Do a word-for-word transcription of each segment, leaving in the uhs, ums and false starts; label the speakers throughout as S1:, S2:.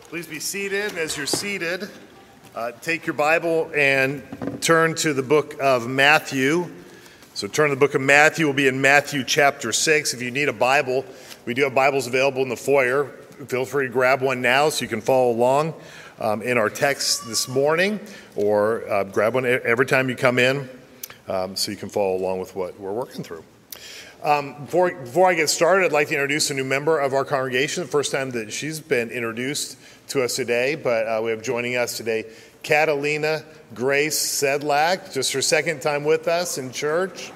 S1: Please be seated. And as you're seated, uh, take your Bible and turn to the book of Matthew. So turn to the book of Matthew. We'll be in Matthew chapter six. If you need a Bible, we do have Bibles available in the foyer. Feel free to grab one now so you can follow along um, in our text this morning, or uh, grab one every time you come in um, so you can follow along with what we're working through. Um, before, before I get started, I'd like to introduce a new member of our congregation. The first time that she's been introduced to us today, but uh, we have joining us today Catalina Grace Sedlak, just her second time with us in church.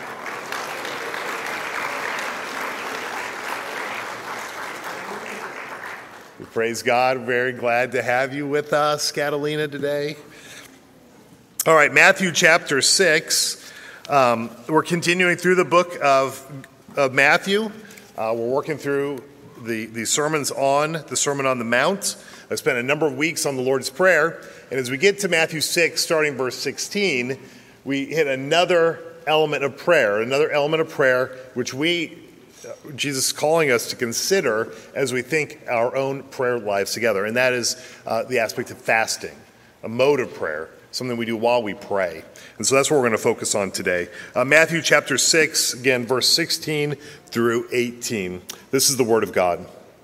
S1: We praise God. Very glad to have you with us, Catalina, today. All right, Matthew chapter six. Um, we're continuing through the book of, of Matthew. Uh, we're working through the, the sermons on the Sermon on the Mount. I've spent a number of weeks on the Lord's Prayer. And as we get to Matthew six, starting verse sixteen, we hit another element of prayer, another element of prayer which we, Jesus is calling us to consider as we think our own prayer lives together. And that is uh, the aspect of fasting, a mode of prayer, something we do while we pray. And so that's what we're going to focus on today. Uh, Matthew chapter six, again, verse sixteen through eighteen. This is the word of God.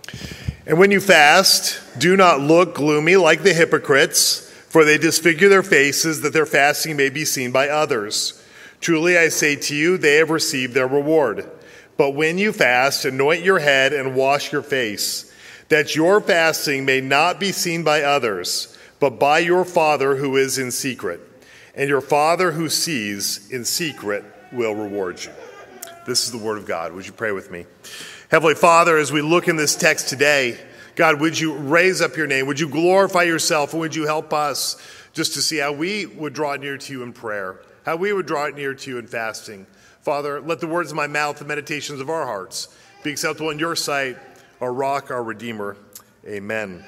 S1: And when you fast, do not look gloomy like the hypocrites, for they disfigure their faces that their fasting may be seen by others. Truly I say to you, they have received their reward. But when you fast, anoint your head and wash your face, that your fasting may not be seen by others, but by your Father who is in secret. And your Father who sees in secret will reward you. This is the word of God. Would you pray with me? Heavenly Father, as we look in this text today, God, would you raise up your name? Would you glorify yourself? And would you help us just to see how we would draw near to you in prayer, how we would draw near to you in fasting. Father, let the words of my mouth, the meditations of our hearts be acceptable in your sight, our rock, our redeemer. Amen.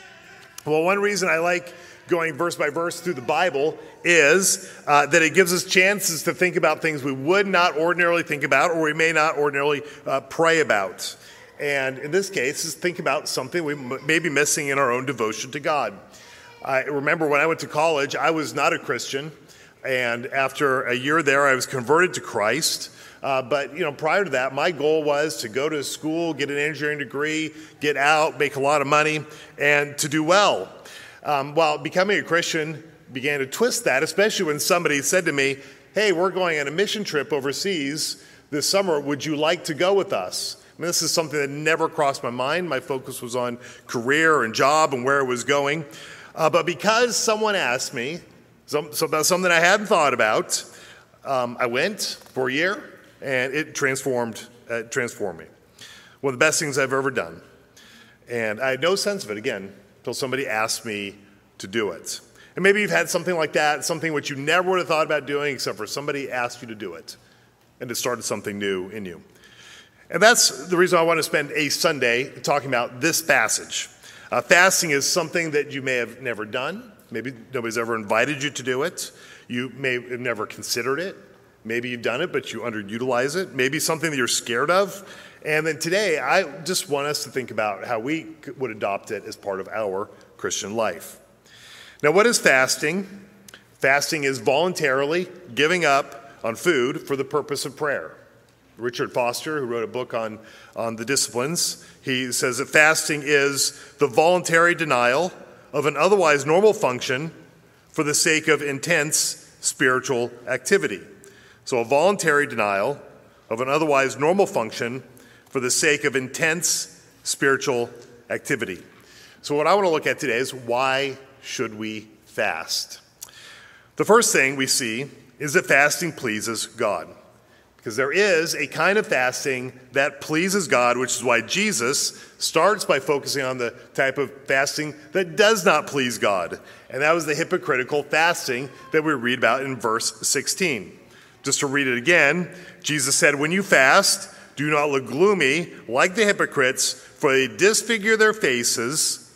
S1: Well, one reason I like going verse by verse through the Bible is uh, that it gives us chances to think about things we would not ordinarily think about, or we may not ordinarily uh, pray about. And in this case, is think about something we m- may be missing in our own devotion to God. I remember when I went to college, I was not a Christian. And after a year there, I was converted to Christ. Uh, but, you know, prior to that, my goal was to go to school, get an engineering degree, get out, make a lot of money, and to do well. Um, while becoming a Christian began to twist that, especially when somebody said to me, hey, we're going on a mission trip overseas this summer. Would you like to go with us? I mean, this is something that never crossed my mind. My focus was on career and job and where it was going. Uh, but because someone asked me some, so about something I hadn't thought about, um, I went for a year, and it transformed, uh, transformed me. One of the best things I've ever done. And I had no sense of it, again, until somebody asked me to do it. And maybe you've had something like that, something which you never would have thought about doing except for somebody asked you to do it, and it started something new in you. And that's the reason I want to spend a Sunday talking about this passage. Uh, fasting is something that you may have never done. Maybe nobody's ever invited you to do it. You may have never considered it. Maybe you've done it, but you underutilize it. Maybe something that you're scared of. And then today, I just want us to think about how we would adopt it as part of our Christian life. Now, what is fasting? Fasting is voluntarily giving up on food for the purpose of prayer. Richard Foster, who wrote a book on, on the disciplines, he says that fasting is the voluntary denial of an otherwise normal function for the sake of intense spiritual activity. So a voluntary denial of an otherwise normal function for the sake of intense spiritual activity. So what I want to look at today is, why should we fast? The first thing we see is that fasting pleases God. Because there is a kind of fasting that pleases God, which is why Jesus starts by focusing on the type of fasting that does not please God. And that was the hypocritical fasting that we read about in verse sixteen. Just to read it again, Jesus said, when you fast, do not look gloomy like the hypocrites, for they disfigure their faces,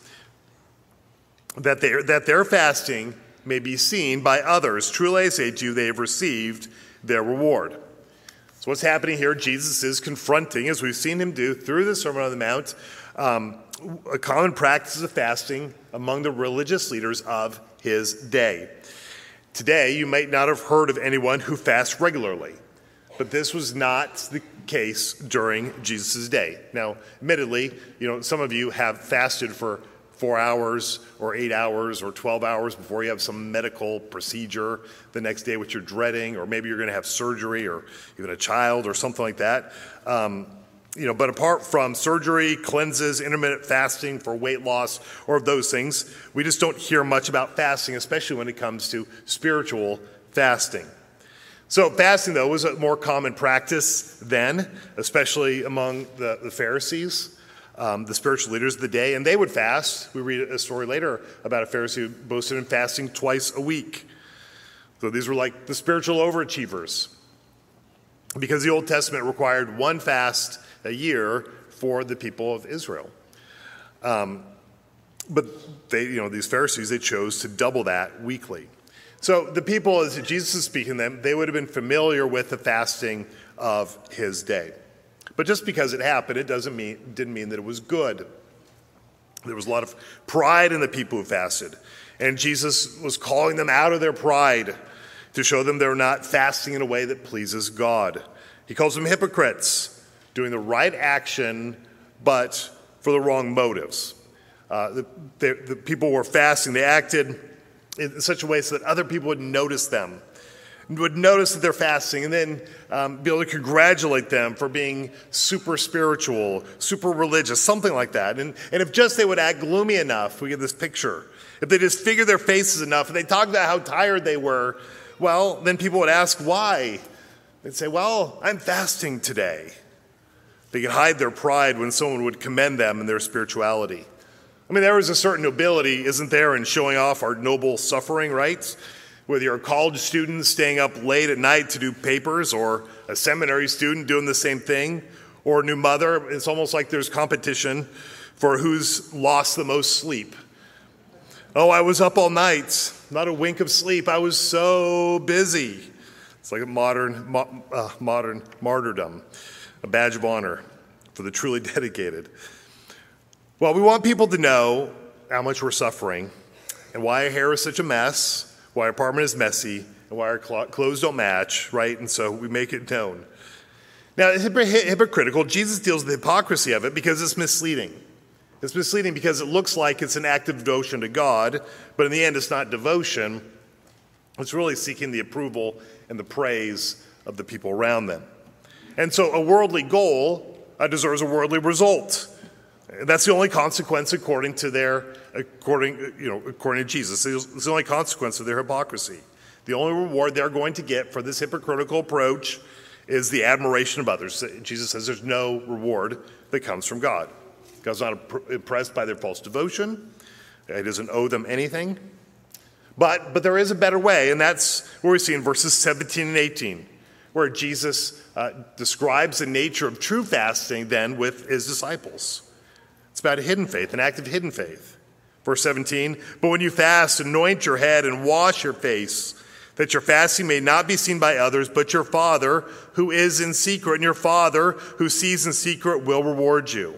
S1: that, they, that their fasting may be seen by others. Truly I say to you, they have received their reward. So what's happening here? Jesus is confronting, as we've seen him do through the Sermon on the Mount, um, a common practice of fasting among the religious leaders of his day. Today, you might not have heard of anyone who fasts regularly, but this was not the case during Jesus' day. Now, admittedly, you know, some of you have fasted for four hours or eight hours or twelve hours before you have some medical procedure the next day which you're dreading, or maybe you're going to have surgery or even a child or something like that. Um, you know, but apart from surgery, cleanses, intermittent fasting for weight loss, or of those things, we just don't hear much about fasting, especially when it comes to spiritual fasting. So fasting, though, was a more common practice then, especially among the, the Pharisees. Um, the spiritual leaders of the day, and they would fast. We read a story later about a Pharisee who boasted in fasting twice a week. So these were like the spiritual overachievers, because the Old Testament required one fast a year for the people of Israel. Um, but they, you know, these Pharisees, they chose to double that weekly. So the people, as Jesus is speaking to them, they would have been familiar with the fasting of his day. But just because it happened, it doesn't mean didn't mean that it was good. There was a lot of pride in the people who fasted, and Jesus was calling them out of their pride to show them they're not fasting in a way that pleases God. He calls them hypocrites, doing the right action, but for the wrong motives. Uh, the, the, the people were fasting. They acted in such a way so that other people would notice them, would notice that they're fasting, and then um, be able to congratulate them for being super spiritual, super religious, something like that. And, and if just they would act gloomy enough, we get this picture. If they just figure their faces enough, and they talk about how tired they were, well, then people would ask why. They'd say, well, I'm fasting today. They could hide their pride when someone would commend them in their spirituality. I mean, there is a certain nobility, isn't there, in showing off our noble suffering, right? Whether you're a college student staying up late at night to do papers, or a seminary student doing the same thing, or a new mother, it's almost like there's competition for who's lost the most sleep. Oh, I was up all night, not a wink of sleep. I was so busy. It's like a modern, mo- uh, modern martyrdom, a badge of honor for the truly dedicated. Well, we want people to know how much we're suffering and why our hair is such a mess, why our apartment is messy, and why our clothes don't match, right? And so we make it known. Now, it's hypocritical. Jesus deals with the hypocrisy of it because it's misleading. It's misleading because it looks like it's an act of devotion to God, but in the end, it's not devotion. It's really seeking the approval and the praise of the people around them. And so a worldly goal uh, deserves a worldly result. That's the only consequence according to their, according, you know, according to Jesus. It's the only consequence of their hypocrisy. The only reward they're going to get for this hypocritical approach is the admiration of others. Jesus says there's no reward that comes from God. God's not impressed by their false devotion. He doesn't owe them anything. But, but there is a better way, and that's where we see in verses seventeen and eighteen, where Jesus uh, describes the nature of true fasting then with his disciples. It's about a hidden faith, an act of hidden faith. Verse seventeen, but when you fast, anoint your head and wash your face, that your fasting may not be seen by others, but your Father who is in secret, and your Father who sees in secret will reward you.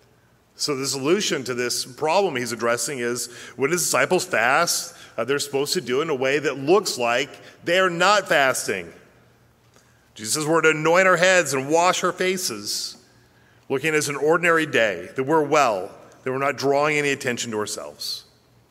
S1: So the solution to this problem he's addressing is when his disciples fast, uh, they're supposed to do it in a way that looks like they are not fasting. Jesus says we're to anoint our heads and wash our faces, looking as an ordinary day, that we're well, that we're not drawing any attention to ourselves.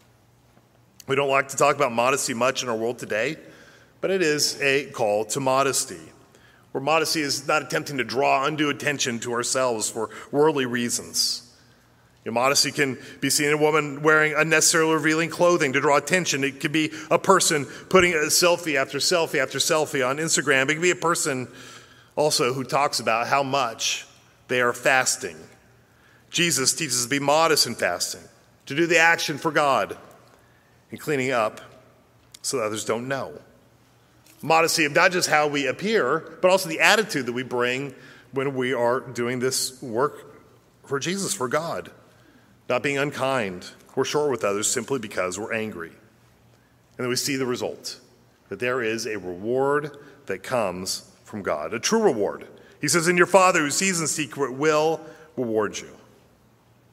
S1: We don't like to talk about modesty much in our world today, but it is a call to modesty, where modesty is not attempting to draw undue attention to ourselves for worldly reasons. You know, modesty can be seen in a woman wearing unnecessarily revealing clothing to draw attention. It could be a person putting a selfie after selfie after selfie on Instagram. It could be a person also who talks about how much they are fasting. Jesus teaches us to be modest in fasting, to do the action for God, and cleaning up so that others don't know. Modesty of not just how we appear, but also the attitude that we bring when we are doing this work for Jesus, for God. Not being unkind or short with others simply because we're angry. And then we see the result, that there is a reward that comes from God, a true reward. He says, and your Father who sees in secret will reward you.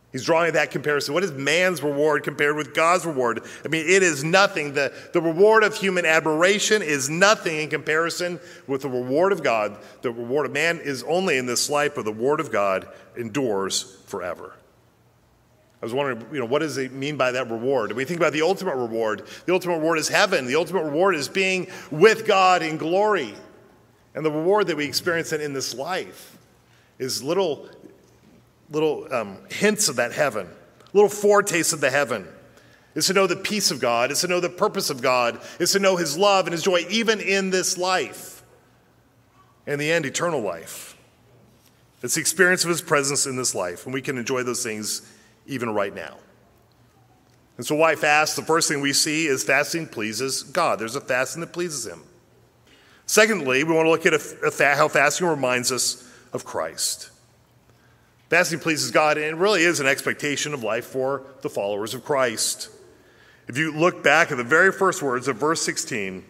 S1: He's drawing that comparison. What is man's reward compared with God's reward? I mean, it is nothing. The, the reward of human admiration is nothing in comparison with the reward of God. The reward of man is only in this life, but the reward of God endures forever. I was wondering, you know, what does it mean by that reward? When we think about the ultimate reward, the ultimate reward is heaven. The ultimate reward is being with God in glory. And the reward that we experience in this life is little little um, hints of that heaven, little foretastes of the heaven. It's to know the peace of God. It's to know the purpose of God. It's to know his love and his joy even in this life. And in the end, eternal life. It's the experience of his presence in this life, and we can enjoy those things even right now. And so why fast? The first thing we see is fasting pleases God. There's a fasting that pleases him. Secondly, we want to look at a, a fa- how fasting reminds us of Christ. Fasting pleases God, and it really is an expectation of life for the followers of Christ. If you look back at the very first words of verse sixteen,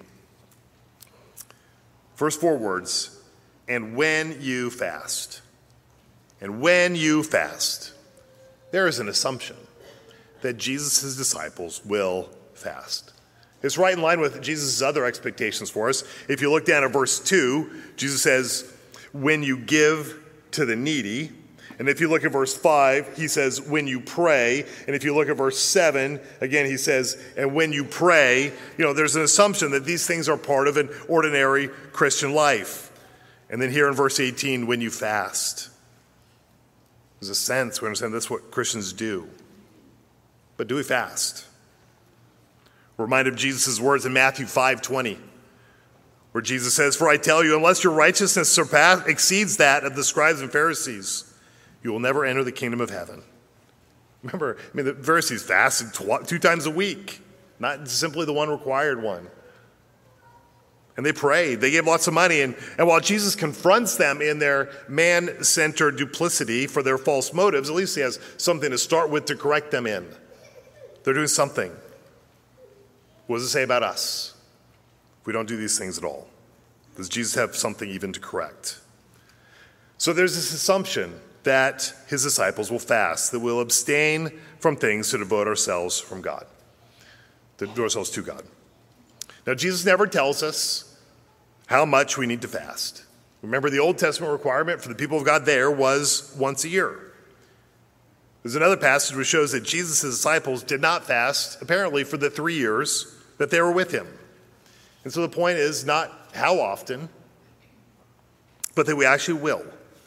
S1: first four words, and when you fast, and when you fast, there is an assumption that Jesus' disciples will fast. It's right in line with Jesus' other expectations for us. If you look down at verse two, Jesus says, when you give to the needy. And if you look at verse five, he says, when you pray. And if you look at verse seven, again, he says, and when you pray, you know, there's an assumption that these things are part of an ordinary Christian life. And then here in verse eighteen, when you fast. There's a sense, we understand that's what Christians do. But do we fast? We're reminded of Jesus' words in Matthew five twenty, where Jesus says, for I tell you, unless your righteousness surpass, exceeds that of the scribes and Pharisees, you will never enter the kingdom of heaven. Remember, I mean, the Pharisees fasted tw- two times a week, not simply the one required one. And they prayed. They gave lots of money. And, and while Jesus confronts them in their man-centered duplicity for their false motives, at least he has something to start with to correct them in. They're doing something. What does it say about us if we don't do these things at all? Does Jesus have something even to correct? So there's this assumption that his disciples will fast, that we'll abstain from things to devote ourselves from God, to devote ourselves to God. Now, Jesus never tells us how much we need to fast. Remember, the Old Testament requirement for the people of God there was once a year. There's another passage which shows that Jesus' disciples did not fast, apparently, for the three years that they were with him. And so the point is not how often, but that we actually will.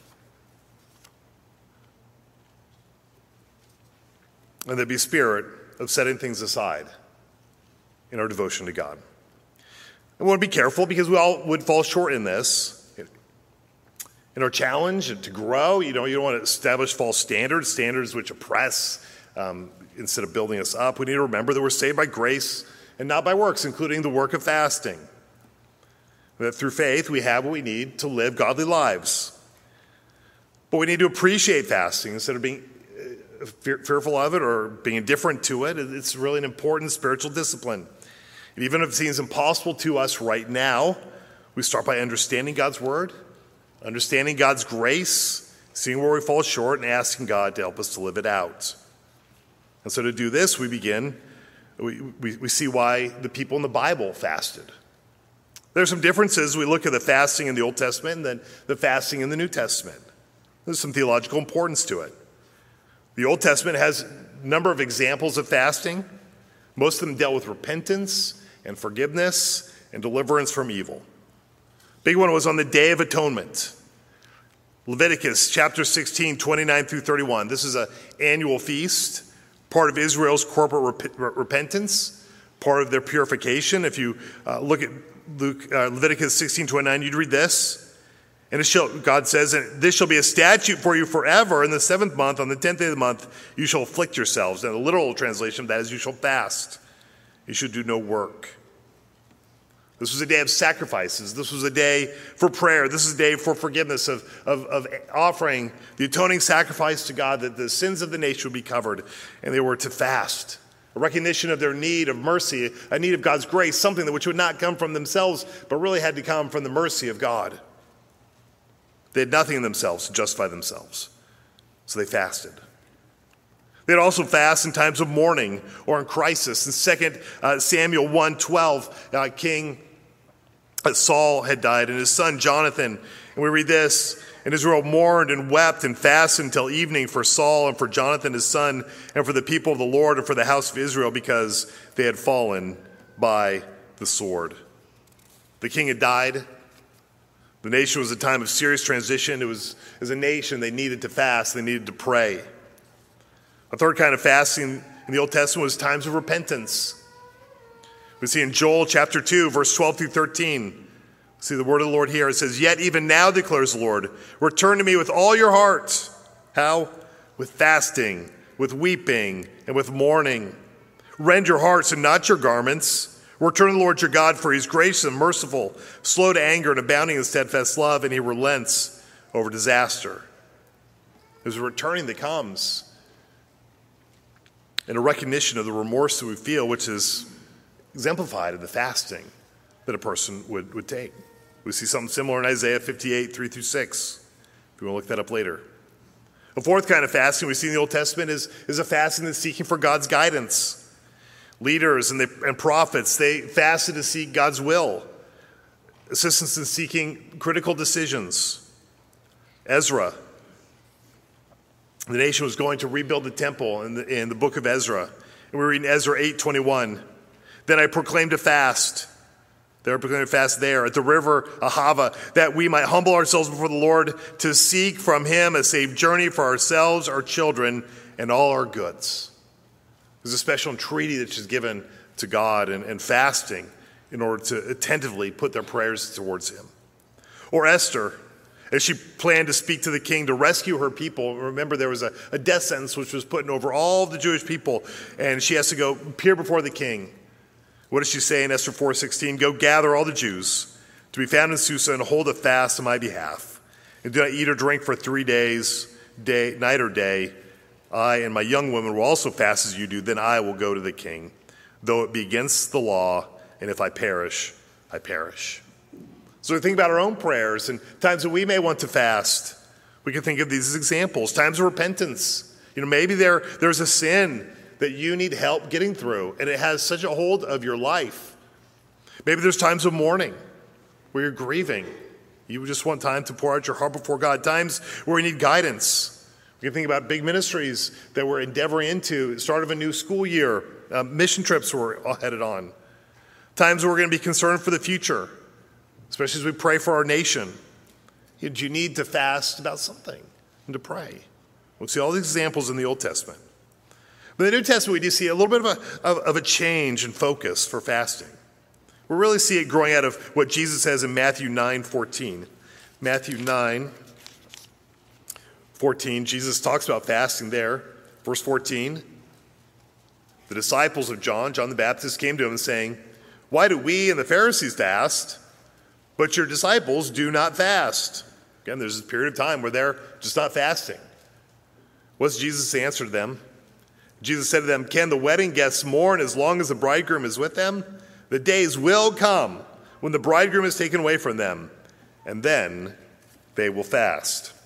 S1: And there'd be a spirit of setting things aside in our devotion to God. And we want to be careful because we all would fall short in this. In our challenge to grow, you know, you don't want to establish false standards, standards which oppress um, instead of building us up. We need to remember that we're saved by grace and not by works, including the work of fasting. That through faith we have what we need to live godly lives. But we need to appreciate fasting instead of being fearful of it or being indifferent to it. It's really an important spiritual discipline. And even if it seems impossible to us right now, we start by understanding God's word, understanding God's grace, seeing where we fall short, and asking God to help us to live it out. And so to do this, we begin, we, we, we see why the people in the Bible fasted. There's some differences. We look at the fasting in the Old Testament and then the fasting in the New Testament. There's some theological importance to it. The Old Testament has a number of examples of fasting. Most of them dealt with repentance and forgiveness and deliverance from evil. Big one was on the Day of Atonement. Leviticus chapter sixteen, twenty-nine through thirty-one. This is an annual feast, part of Israel's corporate rep- repentance, part of their purification. If you uh, look at Luke, uh, Leviticus sixteen, twenty-nine, you'd read this. And it shall, God says, and this shall be a statute for you forever. In the seventh month, on the tenth day of the month, you shall afflict yourselves. And the literal translation of that is you shall fast. You should do no work. This was a day of sacrifices. This was a day for prayer. This is a day for forgiveness, of, of, of offering the atoning sacrifice to God that the sins of the nation would be covered. And they were to fast. A recognition of their need of mercy, a need of God's grace, something that which would not come from themselves, but really had to come from the mercy of God. They had nothing in themselves to justify themselves. So they fasted. They'd also fast in times of mourning or in crisis. In Second Samuel one twelve, uh, King Saul had died and his son Jonathan. And we read this, and Israel mourned and wept and fasted until evening for Saul and for Jonathan his son and for the people of the Lord and for the house of Israel because they had fallen by the sword. The king had died. The nation was a time of serious transition. It was, as a nation, they needed to fast. They needed to pray. A third kind of fasting in the Old Testament was times of repentance. We see in Joel chapter two, verse twelve through thirteen, see the word of the Lord here. It says, "Yet even now, declares the Lord, return to me with all your heart." How? With fasting, with weeping, and with mourning. Rend your hearts and not your garments. Return to the Lord your God, for he is gracious and merciful, slow to anger and abounding in steadfast love, and he relents over disaster. There's a returning that comes, and a recognition of the remorse that we feel, which is exemplified in the fasting that a person would, would take. We see something similar in Isaiah fifty-eight, three through six, if you want to look that up later. A fourth kind of fasting we see in the Old Testament is, is a fasting that's seeking for God's guidance. Leaders and, the, and prophets, they fasted to seek God's will, assistance in seeking critical decisions. Ezra, the nation was going to rebuild the temple in the, in the book of Ezra. And we read in Ezra eight twenty-one, "Then I proclaimed a fast." They were proclaiming a fast there at the river Ahava, that we might humble ourselves before the Lord to seek from him a safe journey for ourselves, our children, and all our goods. There's a special entreaty that's just given to God and, and fasting in order to attentively put their prayers towards him. Or Esther, as she planned to speak to the king to rescue her people. Remember, there was a, a death sentence which was put over all the Jewish people, and she has to go appear before the king. What does she say in Esther four sixteen? "Go gather all the Jews to be found in Susa and hold a fast on my behalf, and do not eat or drink for three days, day, night or day. I and my young women will also fast as you do. Then I will go to the king, though it be against the law, and if I perish, I perish." So we think about our own prayers and times that we may want to fast. We can think of these as examples, times of repentance. You know, maybe there there's a sin that you need help getting through, and it has such a hold of your life. Maybe there's times of mourning where you're grieving. You just want time to pour out your heart before God. Times where you need guidance. We can think about big ministries that we're endeavoring into, start of a new school year, uh, mission trips we're all headed on. Times where we're going to be concerned for the future, especially as we pray for our nation. You, you need to fast about something and to pray. We'll see all these examples in the Old Testament. But in the New Testament, we do see a little bit of a, of, of a change in focus for fasting. We really see it growing out of what Jesus says in Matthew nine fourteen. Matthew nine fourteen, Jesus talks about fasting there. Verse fourteen, the disciples of John, John the Baptist, came to him saying, "Why do we and the Pharisees fast, but your disciples do not fast?" Again, there's this period of time where they're just not fasting. What's Jesus' answer to them? Jesus said to them, "Can the wedding guests mourn as long as the bridegroom is with them? The days will come when the bridegroom is taken away from them, and then they will fast."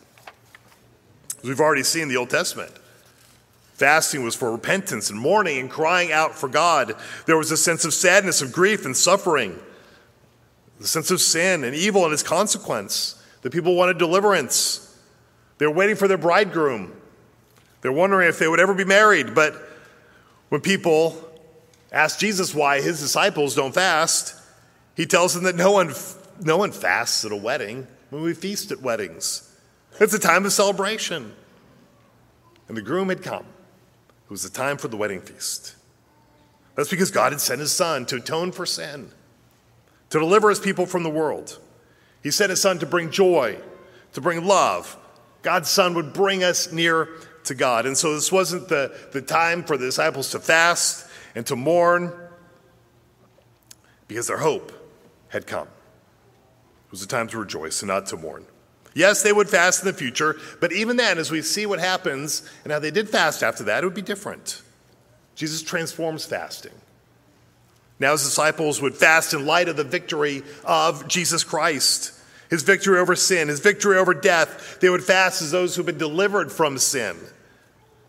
S1: As we've already seen in the Old Testament, fasting was for repentance and mourning and crying out for God. There was a sense of sadness, of grief and suffering, the sense of sin and evil and its consequence. The people wanted deliverance. They were waiting for their bridegroom. They're wondering if they would ever be married. But when people ask Jesus why his disciples don't fast, he tells them that no one, no one fasts at a wedding when we feast at weddings. It's a time of celebration. And the groom had come. It was the time for the wedding feast. That's because God had sent his son to atone for sin, to deliver his people from the world. He sent his son to bring joy, to bring love. God's son would bring us near to God. And so this wasn't the, the time for the disciples to fast and to mourn, because their hope had come. It was a time to rejoice and not to mourn. Yes, they would fast in the future, but even then, as we see what happens and how they did fast after that, it would be different. Jesus transforms fasting. Now his disciples would fast in light of the victory of Jesus Christ, his victory over sin, his victory over death. They would fast as those who have been delivered from sin.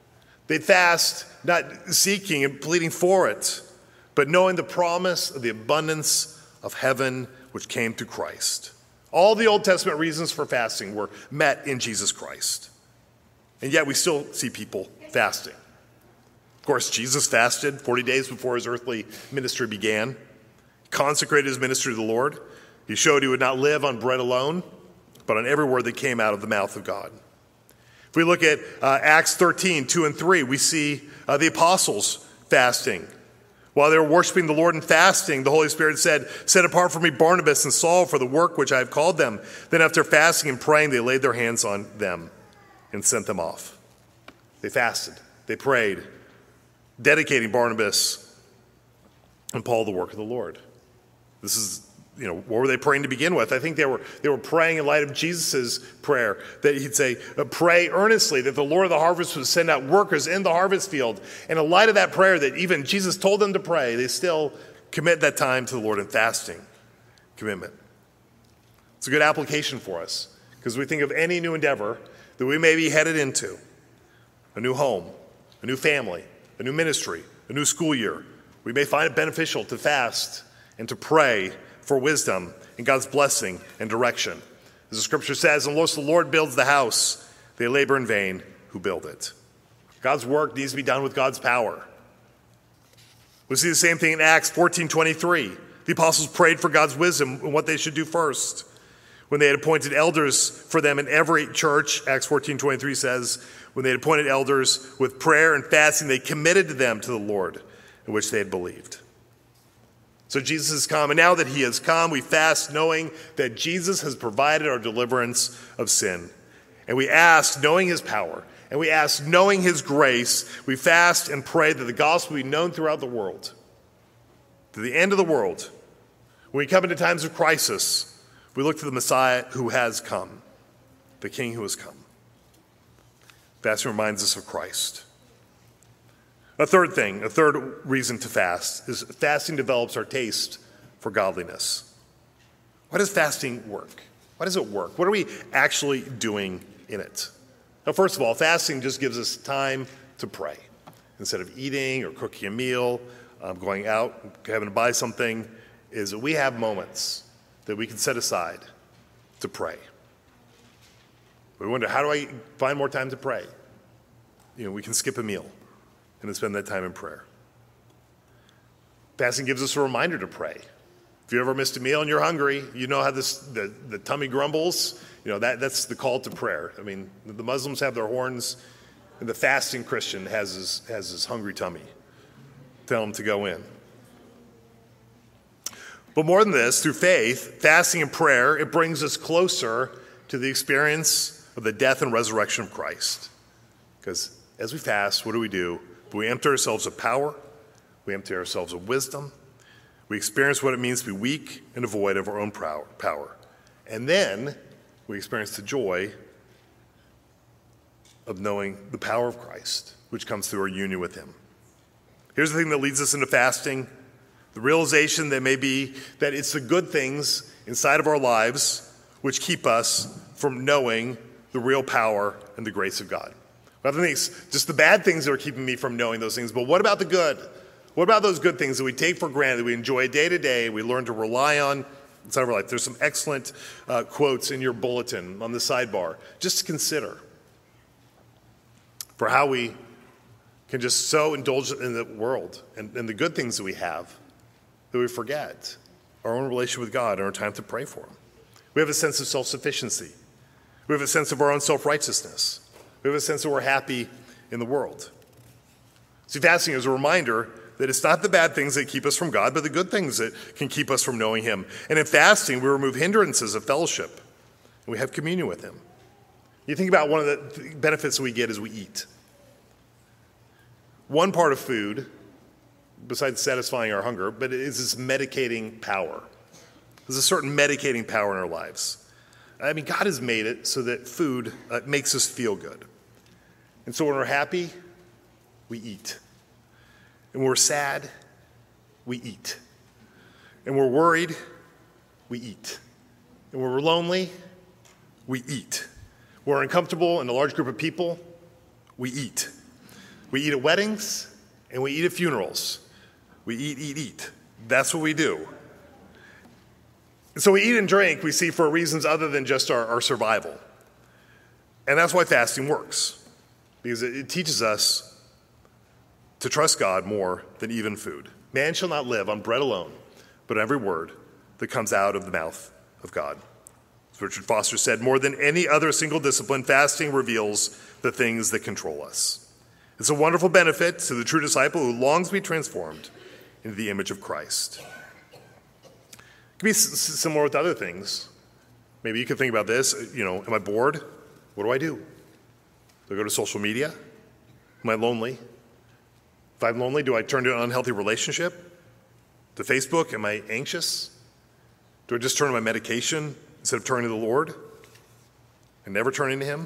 S1: They fast not seeking and pleading for it, but knowing the promise of the abundance of heaven which came through Christ. All the Old Testament reasons for fasting were met in Jesus Christ. And yet we still see people fasting. Of course, Jesus fasted forty days before his earthly ministry began, consecrated his ministry to the Lord. He showed he would not live on bread alone, but on every word that came out of the mouth of God. If we look at uh, Acts thirteen, two and three, we see uh, the apostles fasting. While they were worshiping the Lord and fasting, the Holy Spirit said, "Set apart for me Barnabas and Saul for the work which I have called them." Then after fasting and praying, they laid their hands on them and sent them off. They fasted. They prayed, dedicating Barnabas and Paul the work of the Lord. This is, you know, what were they praying to begin with? I think they were they were praying in light of Jesus' prayer, that he'd say, pray earnestly that the Lord of the harvest would send out workers in the harvest field. And in light of that prayer that even Jesus told them to pray, they still commit that time to the Lord in fasting commitment. It's a good application for us, because we think of any new endeavor that we may be headed into, a new home, a new family, a new ministry, a new school year. We may find it beneficial to fast and to pray for wisdom and God's blessing and direction. As the scripture says, unless the Lord builds the house, they labor in vain who build it. God's work needs to be done with God's power. We see the same thing in Acts fourteen twenty-three. The apostles prayed for God's wisdom and what they should do first. When they had appointed elders for them in every church, Acts fourteen twenty-three says, when they had appointed elders with prayer and fasting, they committed to them to the Lord in which they had believed. So Jesus has come, and now that he has come, we fast knowing that Jesus has provided our deliverance of sin. And we ask, knowing his power, and we ask, knowing his grace, we fast and pray that the gospel be known throughout the world, to the end of the world. When we come into times of crisis, we look to the Messiah who has come, the King who has come. Fasting reminds us of Christ. A third thing, a third reason to fast, is fasting develops our taste for godliness. Why does fasting work? Why does it work? What are we actually doing in it? Now, first of all, fasting just gives us time to pray. Instead of eating or cooking a meal, um, going out, having to buy something, is that we have moments that we can set aside to pray. We wonder, how do I find more time to pray? You know, we can skip a meal and spend that time in prayer. Fasting gives us a reminder to pray. If you ever missed a meal and you're hungry, you know how this the, the tummy grumbles. You know, that, that's the call to prayer. I mean, the Muslims have their horns, and the fasting Christian has his, has his hungry tummy. Tell him to go in. But more than this, through faith, fasting and prayer, it brings us closer to the experience of the death and resurrection of Christ. Because as we fast, what do we do? We empty ourselves of power. We empty ourselves of wisdom. We experience what it means to be weak and devoid of our own power. And then we experience the joy of knowing the power of Christ, which comes through our union with him. Here's the thing that leads us into fasting. The realization that may be that it's the good things inside of our lives which keep us from knowing the real power and the grace of God. Other things, just the bad things that are keeping me from knowing those things. But what about the good? What about those good things that we take for granted, that we enjoy day to day, we learn to rely on inside of our life? There's some excellent uh, quotes in your bulletin on the sidebar, just to consider for how we can just so indulge in the world and, and the good things that we have that we forget our own relationship with God and our time to pray for him. We have a sense of self-sufficiency. We have a sense of our own self-righteousness. We have a sense that we're happy in the world. See, fasting is a reminder that it's not the bad things that keep us from God, but the good things that can keep us from knowing him. And in fasting, we remove hindrances of fellowship, and we have communion with him. You think about one of the benefits we get as we eat. One part of food, besides satisfying our hunger, but it is this medicating power. There's a certain medicating power in our lives. I mean, God has made it so that food uh, makes us feel good. And so when we're happy, we eat. And when we're sad, we eat. And when we're worried, we eat. And when we're lonely, we eat. When we're uncomfortable in a large group of people, we eat. We eat at weddings and we eat at funerals. We eat, eat, eat. That's what we do. So we eat and drink, we see, for reasons other than just our, our survival. And that's why fasting works, because it, it teaches us to trust God more than even food. Man shall not live on bread alone, but on every word that comes out of the mouth of God. As Richard Foster said, more than any other single discipline, fasting reveals the things that control us. It's a wonderful benefit to the true disciple who longs to be transformed into the image of Christ. It can be s- similar with other things. Maybe you could think about this. You know, am I bored? What do I do? Do I go to social media? Am I lonely? If I'm lonely, do I turn to an unhealthy relationship? To Facebook? Am I anxious? Do I just turn to my medication instead of turning to the Lord and never turning to Him?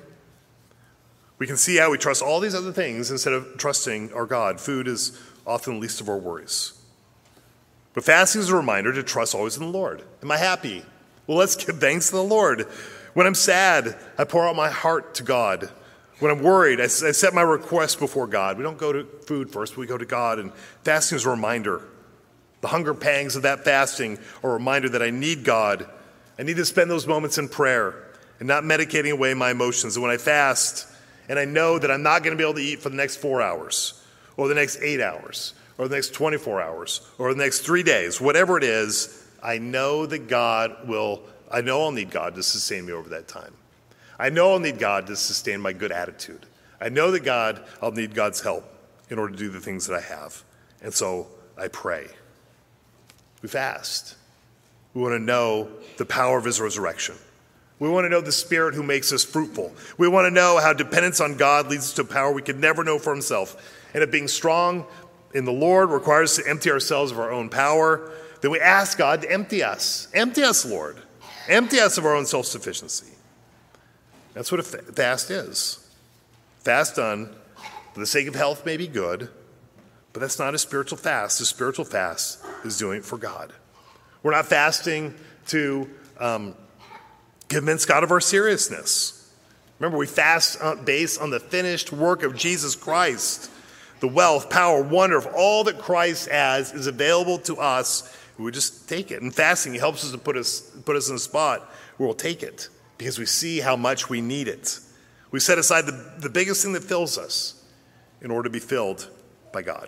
S1: We can see how we trust all these other things instead of trusting our God. Food is often the least of our worries. But fasting is a reminder to trust always in the Lord. Am I happy? Well, let's give thanks to the Lord. When I'm sad, I pour out my heart to God. When I'm worried, I, I set my request before God. We don't go to food first, we go to God. And fasting is a reminder. The hunger pangs of that fasting are a reminder that I need God. I need to spend those moments in prayer and not medicating away my emotions. And when I fast, and I know that I'm not going to be able to eat for the next four hours, or the next eight hours, or the next twenty-four hours, or the next three days, whatever it is, I know that God will, I know I'll need God to sustain me over that time. I know I'll need God to sustain my good attitude. I know that God, I'll need God's help in order to do the things that I have. And so I pray. We fast. We want to know the power of His resurrection. We want to know the Spirit who makes us fruitful. We want to know how dependence on God leads to power we could never know for Himself. And if being strong in the Lord requires us to empty ourselves of our own power, then we ask God to empty us. Empty us, Lord. Empty us of our own self-sufficiency. That's what a fast is. Fast done for the sake of health may be good, but that's not a spiritual fast. A spiritual fast is doing it for God. We're not fasting to um, convince God of our seriousness. Remember, we fast based on the finished work of Jesus Christ. The wealth, power, wonder of all that Christ has is available to us. We just take it. And fasting helps us to put us put us in a spot where we'll take it because we see how much we need it. We set aside the, the biggest thing that fills us in order to be filled by God.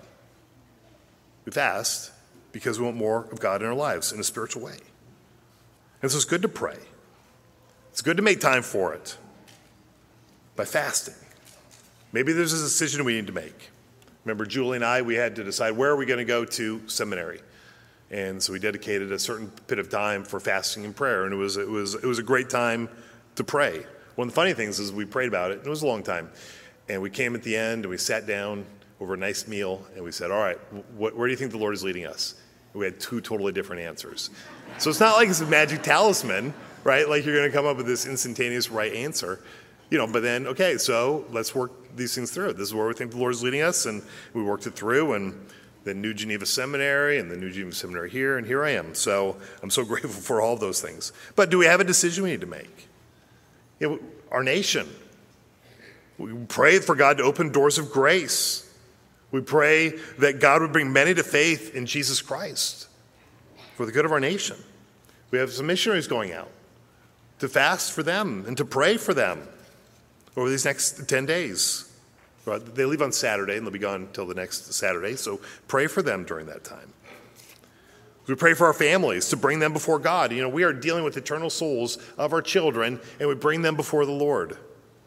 S1: We fast because we want more of God in our lives in a spiritual way. And so it's good to pray. It's good to make time for it by fasting. Maybe there's a decision we need to make. Remember, Julie and I, we had to decide where are we going to go to seminary. And so we dedicated a certain bit of time for fasting and prayer. And it was it was it was a great time to pray. One of the funny things is we prayed about it, and it was a long time. And we came at the end and we sat down over a nice meal and we said, all right, wh- where do you think the Lord is leading us? And we had two totally different answers. So it's not like it's a magic talisman, right? Like you're going to come up with this instantaneous right answer. You know, but then, okay, so let's work these things through. This is where we think the Lord is leading us, and we worked it through, and the New Geneva Seminary, and the New Geneva Seminary here, and here I am. So I'm so grateful for all those things. But do we have a decision we need to make? You know, our nation. We pray for God to open doors of grace. We pray that God would bring many to faith in Jesus Christ for the good of our nation. We have some missionaries going out to fast for them and to pray for them over these next ten days. They leave on Saturday and they'll be gone until the next Saturday, so pray for them during that time. We pray for our families to bring them before God. You know, we are dealing with eternal souls of our children, and we bring them before the Lord.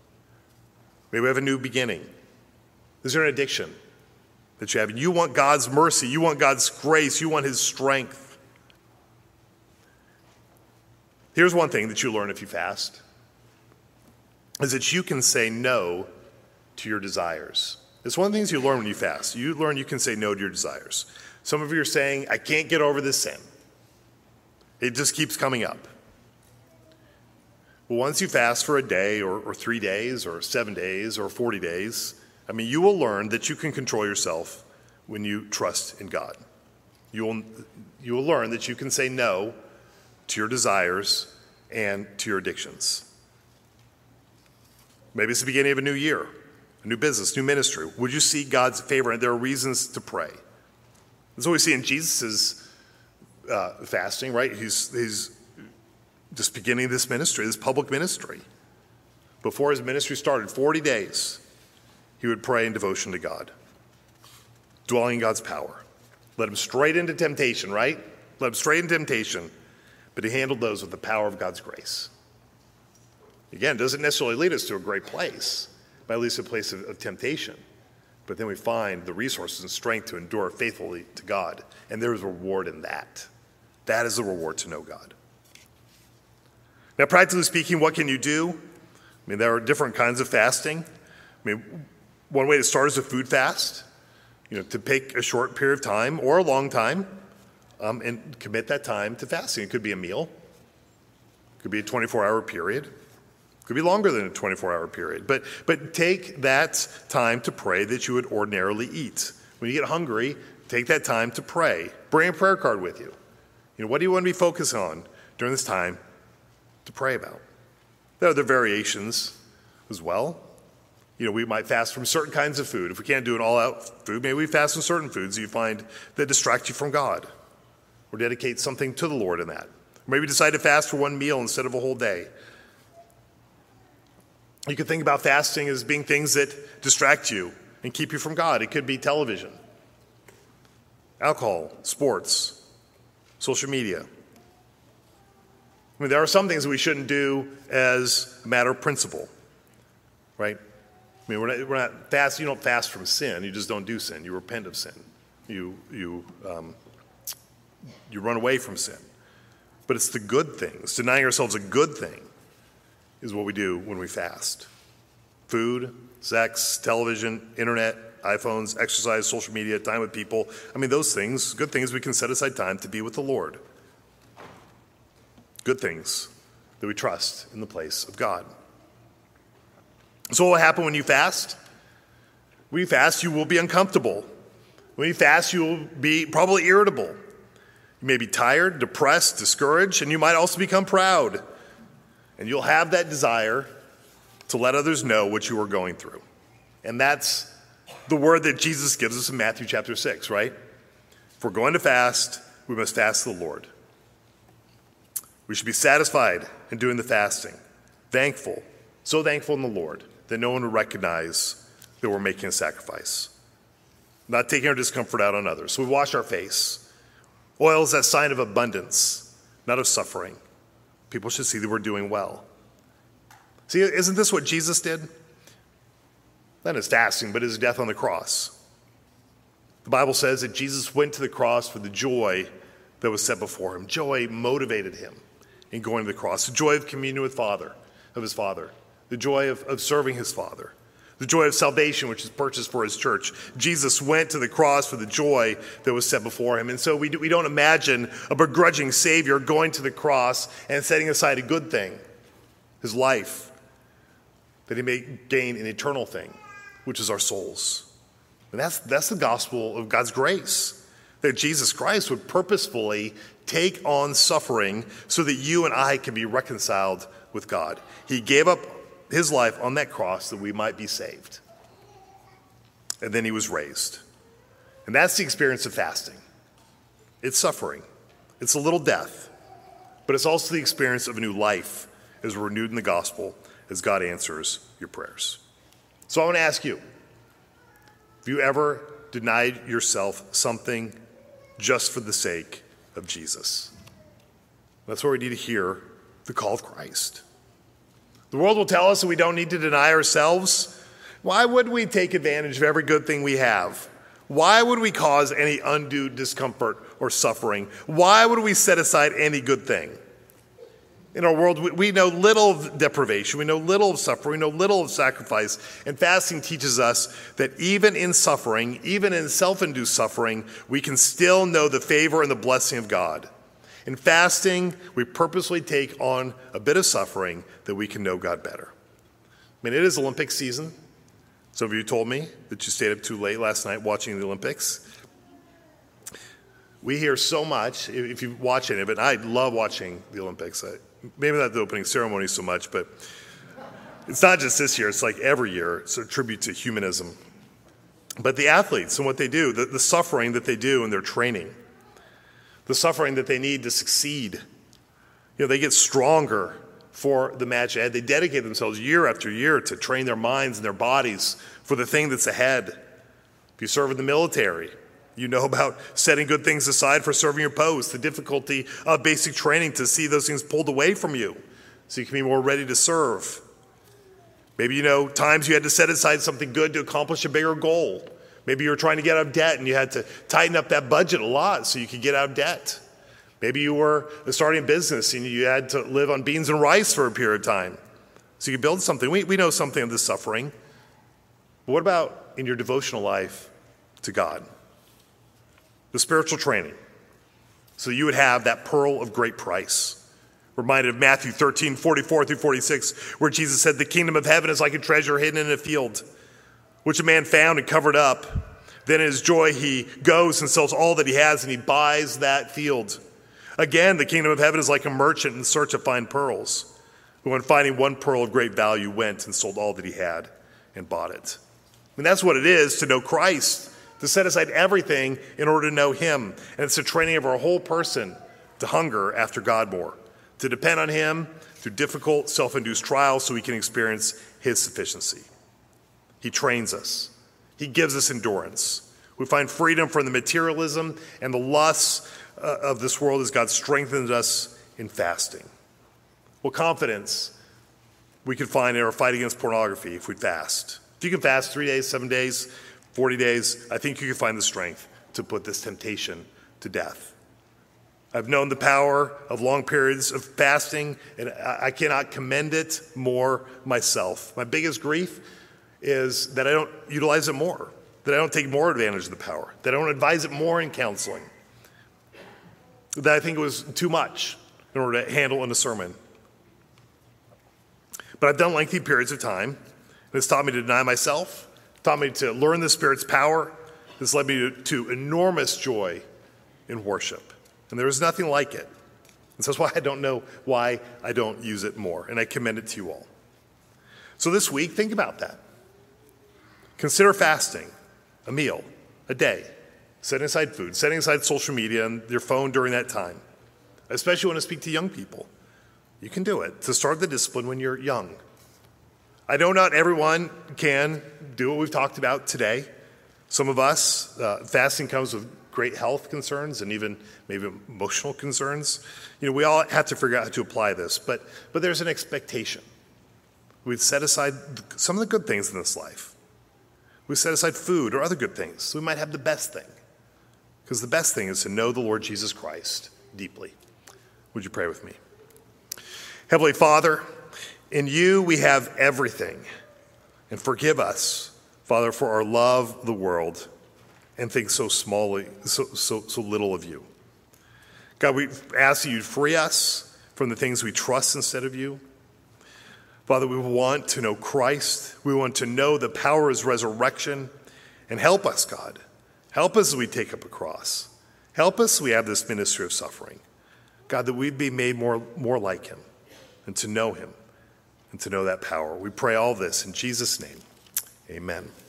S1: Maybe we have a new beginning. Is there an addiction that you have? You want God's mercy, you want God's grace, you want His strength. Here's one thing that you learn if you fast, is that you can say no to your desires. It's one of the things you learn when you fast. You learn you can say no to your desires. Some of you are saying, I can't get over this sin. It just keeps coming up. Well, once you fast for a day or, or three days or seven days or forty days, I mean, you will learn that you can control yourself when you trust in God. You will, you will learn that you can say no to your desires and to your addictions. Maybe it's the beginning of a new year, a a new business, new ministry? Would you seek God's favor? And there are reasons to pray. That's what we see in Jesus' uh, fasting, right? He's, he's just beginning this ministry, this public ministry. Before his ministry started, forty days, he would pray in devotion to God, dwelling in God's power. Led him straight into temptation, right? Led him straight into temptation. But he handled those with the power of God's grace. Again, it doesn't necessarily lead us to a great place, but at least a place of, of temptation. But then we find the resources and strength to endure faithfully to God. And there is a reward in that. That is the reward to know God. Now, practically speaking, what can you do? I mean, there are different kinds of fasting. I mean, one way to start is a food fast, you know, to take a short period of time or a long time um, and commit that time to fasting. It could be a meal. It could be a twenty-four hour period. It could be longer than a twenty-four hour period. But, but take that time to pray that you would ordinarily eat. When you get hungry, take that time to pray. Bring a prayer card with you. You know, what do you want to be focused on during this time to pray about? There are other variations as well. You know, we might fast from certain kinds of food. If we can't do an all-out food, maybe we fast from certain foods that you find that distract you from God, or dedicate something to the Lord in that. Or maybe decide to fast for one meal instead of a whole day. You could think about fasting as being things that distract you and keep you from God. It could be television, alcohol, sports, social media. I mean, there are some things that we shouldn't do as a matter of principle, right? I mean, we're not, we're not fast. You don't fast from sin. You just don't do sin. You repent of sin. You you um, you run away from sin. But it's the good things. Denying ourselves a good thing is what we do when we fast. Food, sex, television, internet, iPhones, exercise, social media, time with people. I mean, those things, good things, we can set aside time to be with the Lord. Good things that we trust in the place of God. So what will happen when you fast? When you fast, you will be uncomfortable. When you fast, you will be probably irritable. You may be tired, depressed, discouraged, and you might also become proud. And you'll have that desire to let others know what you are going through. And that's the word that Jesus gives us in Matthew chapter six, right? If we're going to fast, we must fast the Lord. We should be satisfied in doing the fasting, thankful, so thankful in the Lord that no one would recognize that we're making a sacrifice, not taking our discomfort out on others. So we wash our face. Oil is that sign of abundance, not of suffering. People should see that we're doing well. See, isn't this what Jesus did? Not his fasting, but his death on the cross. The Bible says that Jesus went to the cross for the joy that was set before him. Joy motivated him in going to the cross. The joy of communion with Father, of his Father. The joy of, of serving his Father. The joy of salvation, which is purchased for his church. Jesus went to the cross for the joy that was set before him. And so we, do, we don't imagine a begrudging Savior going to the cross and setting aside a good thing, his life, that he may gain an eternal thing, which is our souls. And that's, that's the gospel of God's grace, that Jesus Christ would purposefully take on suffering so that you and I can be reconciled with God. He gave up his life on that cross that we might be saved. And then he was raised. And that's the experience of fasting. It's suffering. It's a little death. But it's also the experience of a new life as we're renewed in the gospel, as God answers your prayers. So I want to ask you, have you ever denied yourself something just for the sake of Jesus? That's where we need to hear the call of Christ. The world will tell us that we don't need to deny ourselves. Why would we take advantage of every good thing we have? Why would we cause any undue discomfort or suffering? Why would we set aside any good thing? In our world, we know little of deprivation. We know little of suffering. We know little of sacrifice. And fasting teaches us that even in suffering, even in self-induced suffering, we can still know the favor and the blessing of God. In fasting, we purposely take on a bit of suffering that we can know God better. I mean, it is Olympic season. Some of you told me that you stayed up too late last night watching the Olympics. We hear so much, if you watch any of it, and I love watching the Olympics. I, maybe not the opening ceremony so much, but It's not just this year, it's like every year. It's a tribute to humanism. But the athletes and what they do, the, the suffering that they do in their training, the suffering that they need to succeed, you know, they get stronger for the match ahead. They dedicate themselves year after year to train their minds and their bodies for the thing that's ahead. If you serve in the military, you know about setting good things aside for serving your post, the difficulty of basic training to see those things pulled away from you so you can be more ready to serve. Maybe you know times you had to set aside something good to accomplish a bigger goal. Maybe you were trying to get out of debt and you had to tighten up that budget a lot so you could get out of debt. Maybe you were starting a business and you had to live on beans and rice for a period of time so you could build something. We, we know something of this suffering. But what about in your devotional life to God? The spiritual training, so you would have that pearl of great price. Reminded of Matthew thirteen, forty-four through forty-six, where Jesus said, the kingdom of heaven is like a treasure hidden in a field, which a man found and covered up. Then in his joy he goes and sells all that he has and he buys that field. Again, the kingdom of heaven is like a merchant in search of fine pearls, who on finding one pearl of great value went and sold all that he had and bought it. And that's what it is to know Christ, to set aside everything in order to know him. And it's a training of our whole person to hunger after God more, to depend on him through difficult self-induced trials so we can experience his sufficiency. He trains us. He gives us endurance. We find freedom from the materialism and the lusts uh, of this world as God strengthens us in fasting. What confidence we could find in our fight against pornography if we fast. If you can fast three days, seven days, forty days, I think you can find the strength to put this temptation to death. I've known the power of long periods of fasting, and I cannot commend it more myself. My biggest grief is that I don't utilize it more, that I don't take more advantage of the power, that I don't advise it more in counseling, that I think it was too much in order to handle in a sermon. But I've done lengthy periods of time, and it's taught me to deny myself, taught me to learn the Spirit's power. This led me to, to enormous joy in worship. And there is nothing like it. And so that's why I don't know why I don't use it more. And I commend it to you all. So this week, think about that. Consider fasting, a meal, a day, setting aside food, setting aside social media and your phone during that time. Especially when I speak to young people. You can do it to start the discipline when you're young. I know not everyone can do what we've talked about today. Some of us, uh, fasting comes with great health concerns and even maybe emotional concerns. You know, we all have to figure out how to apply this, but but there's an expectation. We've set aside some of the good things in this life. We set aside food or other good things, so we might have the best thing. Because the best thing is to know the Lord Jesus Christ deeply. Would you pray with me? Heavenly Father, in you we have everything. And forgive us, Father, for our love of the world and think so smallly, so, so, so little of you. God, we ask that you free us from the things we trust instead of you. Father, we want to know Christ. We want to know the power of his resurrection. And help us, God. Help us as we take up a cross. Help us as we have this ministry of suffering. God, that we'd be made more, more like him and to know him and to know that power. We pray all this in Jesus' name. Amen.